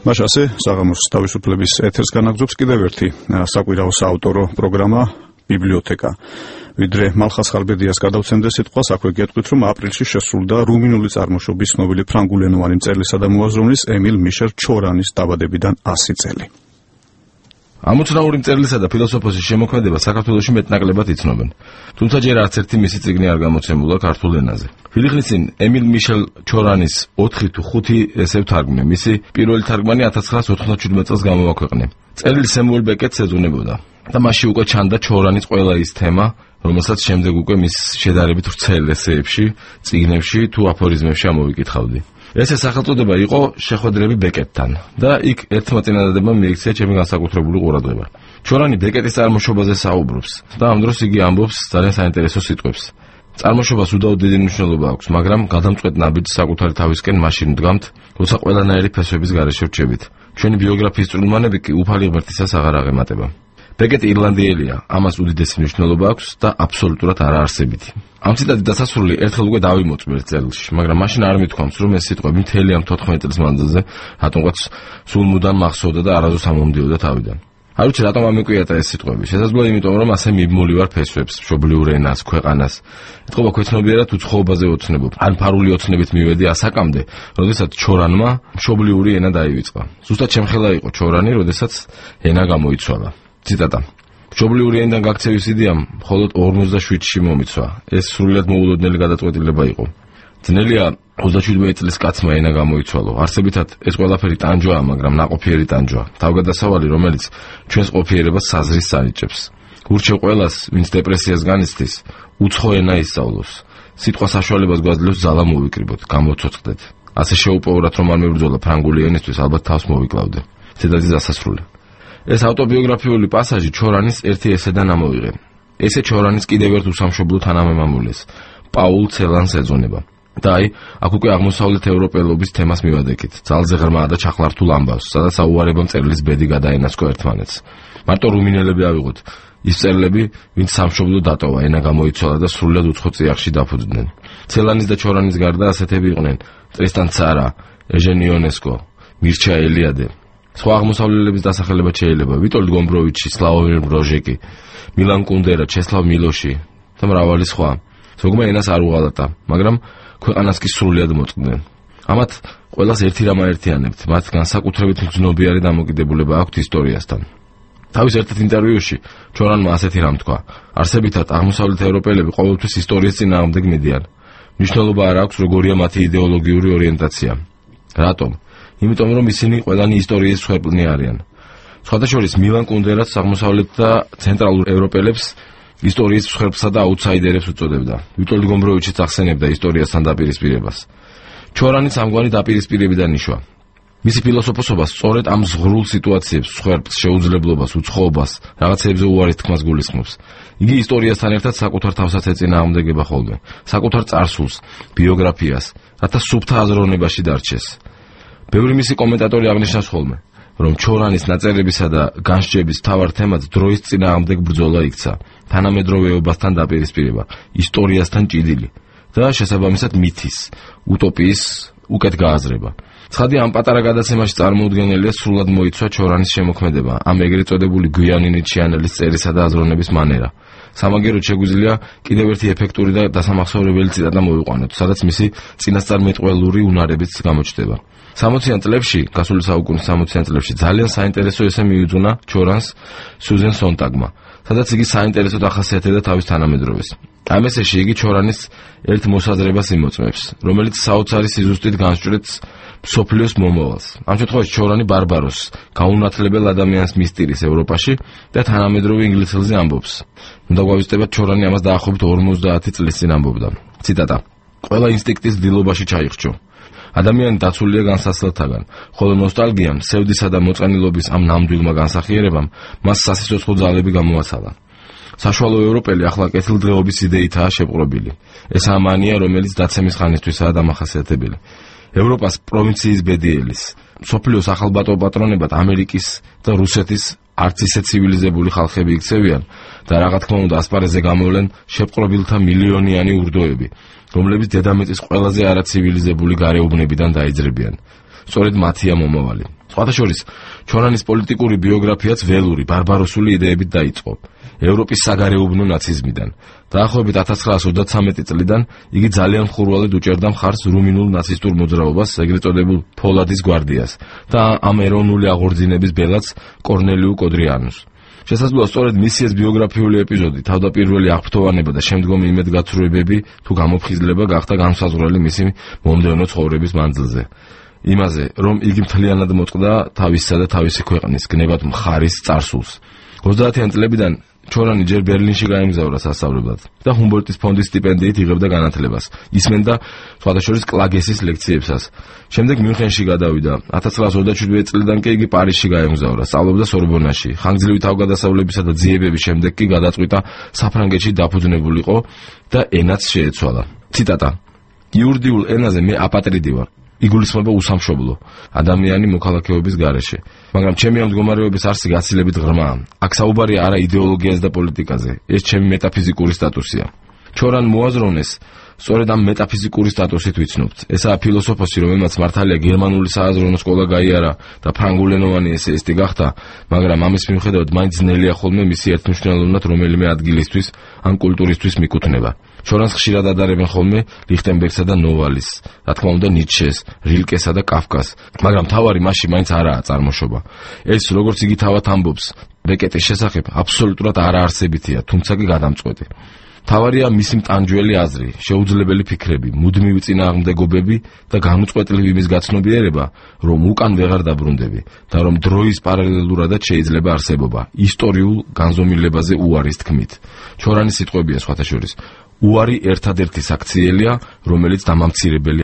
მას ასე საღამოს თავისუფლების ეთერს განაგრძობს კიდევ ერთი საკვირაო საავტორო პროგრამა ბიბლიოთეკა. ვიდრე მალხას ხალბედიას გადავცემდე სიტყვას, აქვე გეტყვით, რომ აპრილში შესრულდა რუმინული წარმოშობის ცნობილი ფრანგულენოვანი მწერლისა და მოაზროვნის ემილ მიშელ ჩორანის დაბადებიდან 100 წელი. ამოცნაური მწერლისა და ფილოსოფოსის შემოქმედება საქართველოში მეტნაკლებად იცნობენ. თუმცა ჯერ არც ერთი მისი წიგნი არ გამოცემულა ქართულ ენაზე. ხელი ხნის წინ ემილ მიშელ ჩორანის 4 თუ 5 ესე ვთარგმნე. მისი პირველი თარგმანი 1997 წელს გამოაქვეყნე. წერილი სემუელ ბეკეტს ეძღვნებოდა და მასში უკვე ჩანდა ჩორანის ყველა ის თემა, რომელსაც შემდეგ უკვე მის შედარებით ვრცელ ესეებში, წიგნებში თუ აფორიზმებში ამოვიკითხავდი. ესე სახელწოდება იყო შეხვედრები ბეკეტთან და იქ ერთმა წინადადებამ მიიქცია ჩემი განსაკუთრებული ყურადღება. ჩორანი ბეკეტის წარმოშობაზე საუბრობს და ამ დროს იგი ამბობს ძალიან საინტერესო სიტყვებს. წარმოშობას უდაოდ დიდი მნიშვნელობა აქვს, მაგრამ გადამწყვეტ ნაბიჯს საკუთარი თავისკენ მაშინ ვდგამთ, როცა ყველანაირი ფესვების გარეშე ვრჩებით. ჩვენი ბიოგრაფიის წვრილმანები კი უფალი ღმერთისას აღარ აღემატება. ბეკეტი ირლანდიელია, ამას უდიდესი მნიშვნელობა აქვს და აბსოლუტურად არაარსებითი. ამ ციტატით დასასრული ერთხელ უკვე დავიმოწმე წერილში, მაგრამ მაშინ არ მithქვამს, რომ ეს სიტყვები მთელი ამ 14 წლის მანძილზე რატომღაც სულ მუდამ მახსოვდა და არასდროს ამომდიოდა თავიდან. არ ვიცი რატომ ამეკვიატა ეს სიტყვები. შესაძლოა იმიტომ, რომ ასე მიბმული ვარ ფესვებს, მშობლიურ ენას, ქვეყანას. ეთყობა ქვეცნობიერად უცხოობაზე ოცნებობ. ან ფარული ოცნებით მივედი ასაკამდე, როდესაც ჩორანმა მშობლიური ენა დაივიწყა. ზუსტად შემხელა იყო ჩორანი, როდესაც ენა გამოიცვალა. ციტატა. მშობლიური ენიდან გაქცევის იდეამ მხოლოდ 47-ში მომიცვა. ეს სრულიად მოულოდნელი გადაწყვეტილება იყო. ძნელია 37 წლის კაცმა ენა გამოიცვალო. არსებითად ეს ყველაფერი ტანჯვაა, მაგრამ ნაყოფიერი ტანჯვა. თავგადასავალი, რომელიც ჩვენს ყოფიერებას საზრის ანიჭებს. ურჩევ ყველას, ვინც დეპრესიას განიცდის, უცხო ენა ისწავლოს. სიტყვა საშუალებას გვაძლევს ძალა მოვიკრიბოთ, გამოცოცხლდეთ. ასე შეუპოვრად რომ არ მებრძოლა ფრანგული ენისთვის, ალბათ თავს მოვიკლავდე. ციტატის დასასრული. ეს ავტობიოგრაფიული პასაჟი ჩორანის ერთი ესედან ამოვიღე. ესე ჩორანის კიდევ ერთ უსამშობლო თანამემამულეს, პაულ ცელანს ეძღვნება. და აი, აქ უკვე აღმოსავლეთ ევროპელობის თემას მივადექით, ძალზე ღრმა და ჩახლართულ ამბავს, სადაც აუარება მწერლის ბედი გადაენაცკო ერთმანეთს. მარტო რუმინელები ავიღოთ, ის მწერლები, ვინც სამშობლო დატოვა, ენა გამოიცვალა და სრულად უცხო წიაღში დაფუძნდნენ. ცელანის და ჩორანის გარდა ასეთები იყვნენ: ტრისტან ცარა, ეჟენ იონესკო, მირჩა ელიადე. სხვა აღმოსავლელების დასახელებაც შეიძლება: ვიტოლდ გომბროვიჩი, სლავომირ ბროჟეკი, მილან კუნდერა, ჩესლავ milloși და მრავალი სხვა. ზოგმა ენას არ უღალატა, მაგრამ ქვეყანას კი სრულად მოწყდნენ. ამათ ყველას ერთი რამ აერთიანებთ, მათ განსაკუთრებით მგრძნობიარე დამოკიდებულება აქვთ ისტორიასთან. თავის ერთ ინტერვიუში ჩორანმა ასეთი რამ თქვა: არსებითად აღმოსავლეთ ევროპელები ყოველთვის ისტორიის წინააღმდეგ მიდიან. მნიშვნელობა არ აქვს როგორია მათი იდეოლოგიური ორიენტაცია. რატომ? იმიტომ რომ ისინი ყველანი ისტორიის მსხვერპლნი არიან. სხვადასხვა მილან კუნდერაც აღმოსავლეთ და ცენტრალურ ევროპელებს ისტორიის მსხვერპლსა და აუთსაიდერებს უწოდებდა. ვიტოლდ გომბროვიჩიც ახსენებდა ისტორიასთან დაპირისპირებას. ჩორანიც ამგვარი დაპირისპირებიდან იშვა. მისი ფილოსოფოსობა სწორედ ამ ზღვრულ სიტუაციებს, მსხვერპლს, შეუძლებლობას, უცხოობას, რაღაცეებზე უარის თქმას გულისხმობს. იგი ისტორიასთან ერთად საკუთარ თავსაც ეწინააღმდეგება ხოლმე, საკუთარ წარსულს, ბიოგრაფიას, რათა სუფთა აზროვნებაში დარჩეს. ბევრი მისი კომენტატორი აღნიშნავს ხოლმე, რომ ჩორანის ნაწერებისა და განსჯების მთავარ თემად დროის წინააღმდეგ ბრძოლა იქცა, თანამედროვეობასთან დაპირისპირება, ისტორიასთან ჭიდილი და შესაბამისად მითის, უტოპიის უკეთ გააზრება. ცხადი ამ პატარა გადაცემაში წარმოუდგენელია სრულად მოიცვა ჩორანის შემოქმედება, ამ ეგრეთ წოდებული გვიანი ნიჩიანელის წერისა და აზროვნების მანერა. სამაგეროდ შეგვიძლია კიდევ ერთი ეფექტური და დასამახსოვრებელი ციტატა მოვიყვანოთ, სადაც მისი წინასწარმეტყველური უნარებიც გამოჩნდება. 60-იან წლებში, გასული საუკუნის 60-იან წლებში ძალიან საინტერესო ესე მიუძღვნა ჩორანს სუზენ სონტაგმა, სადაც იგი საინტერესოდ ახასიათებდა თავის თანამედროვეს. ამ ესეში იგი ჩორანის ერთ მოსაზრებას იმოწმებს, რომელიც საოცარი სიზუსტით განსჭვრეტს მსოფლიოს მომავალს. ამ შემთხვევაში ჩორანი ბარბაროსს, გაუნათლებელ ადამიანს მისტირის ევროპაში და თანამედროვე ინგლისელზე ამბობს. უნდა გვავიწყდეთ, ჩორანი ამას დაახლოებით 50 წლის წინ ამბობდა. ციტატა: ყველა ინსტინქტის დილობაში ჩაიხრჩო. ადამიანი დაცულია განსაცდელთაგან, ხოლო ნოსტალგიამ, სევდისა და მოწყენილობის ამ ნამდვილმა განსახიერებამ მას სასიცოცხლო ძალები გამოაცალა. საშუალო ევროპელი ახლა კეთილდღეობის იდეითაა შეპყრობილი. ეს ამანია, რომელიც დაცემის ხანისთვისაა დამახასიათებელი. ევროპას პროვინციის ბედიელის, მსოფლიოს ახალბატო პატრონებად ამერიკის და რუსეთის არც ისე ცივილიზებული ხალხები იქცევიან და რა თქმა უნდა ასპარეზზე გამოვლენ შეპყრობილთა მილიონიანი ურდოები, რომლებიც დედამიწის ყველაზე არაცივილიზებული გარეუბნებიდან დაიძრებიან. სწორედ მათია მომავალი. სხვათა შორის, ჩორანის პოლიტიკური ბიოგრაფიაც ველური, ბარბაროსული იდეებით დაიწყო. ევროპის საგარეუბნო ნაციზმიდან. დაახლოებით 1933 წლიდან იგი ძალიან მხურვალედ უჭერდა მხარს რუმინულ ნაცისტურ მოძრაობას, ეგრეთ წოდებულ ფოლადის გვარდიას და ამ ეროვნული აღორძინების ბელადს კორნელიუ კოდრიანუს. შესაძლოა სწორედ მისი ეს ბიოგრაფიული ეპიზოდი, თავდაპირველი აღფრთოვანება და შემდგომი იმედგაცრუებები თუ გამოფხიზლება გახდა განსაზღვრელი მისი მომდევნო ცხოვრების მანძილზე. იმაზე, რომ იგი მთლიანად მოწყდა თავისსა და თავისი ქვეყნის გნებად მხარის წარსულს. 30-იან წლებიდან ჩორანი ჯერ ბერლინში გაემგზავრა სასწავლებლად და ჰუმბოლდტის ფონდის სტიპენდიით იღებდა განათლებას. ისმენდა სხვათა შორის კლაგესის ლექციებსაც. შემდეგ მიუნხენში გადავიდა. 1927 წლიდან კი იგი პარიზში გაემგზავრა, სწავლობდა სორბონაში. ხანგრძლივი თავგადასავლებისა და ძიებების შემდეგ კი გადაწყვიტა საფრანგეთში დაფუძნებულიყო და ენაც შეეცვალა. ციტატა: იურიდიულ ენაზე მე აპატრიდი ვარ. იგულისხმება უსამშობლო ადამიანი მოქალაქეობის გარეშე. მაგრამ ჩემი ამ მდგომარეობის არსი გაცილებით ღრმაა. აქ საუბარია არა იდეოლოგიაზე და პოლიტიკაზე. ეს ჩემი მეტაფიზიკური სტატუსია. ჩორან მოაზროვნეს სწორედ ამ მეტაფიზიკური სტატუსით ვიცნობთ. ესაა ფილოსოფოსი, რომელმაც მართალია გერმანული სააზროვნო სკოლა გაიარა და ფრანგულენოვანი ესეისტი გახდა, მაგრამ ამის მიუხედავად მაინც ძნელია ხოლმე მისი ერთმნიშვნელოვნად რომელიმე ადგილისთვის ან კულტურისთვის მიკუთვნება. ჩორანს ხშირად ადარებენ ხოლმე ლიხტენბერგსა და ნოვალის, რა თქმა უნდა ნიცშეს, რილკესა და კაფკას, მაგრამ თავარი მასში მაინც არაა წარმოშობა. ეს, როგორც იგი თავად ამბობს, ბეკეტის შესახებ აბსოლუტურად არაარსებითია, თუმცა კი გადამწყვეტი. თავარია მისი მტანჯველი აზრი, შეუძლებელი ფიქრები, მუდმივი წინააღმდეგობები და განუწყვეტლივი იმის გაცნობიერება, რომ უკან ვეღარ დაბრუნდები და რომ დროის პარალელურადაც შეიძლება არსებობა, ისტორიულ განზომილებაზე უარის თქმით. ჩორანის სიტყვებია სხვათა შორის. უარი ერთადერთი საქციელია, რომელიც დამამცირებელი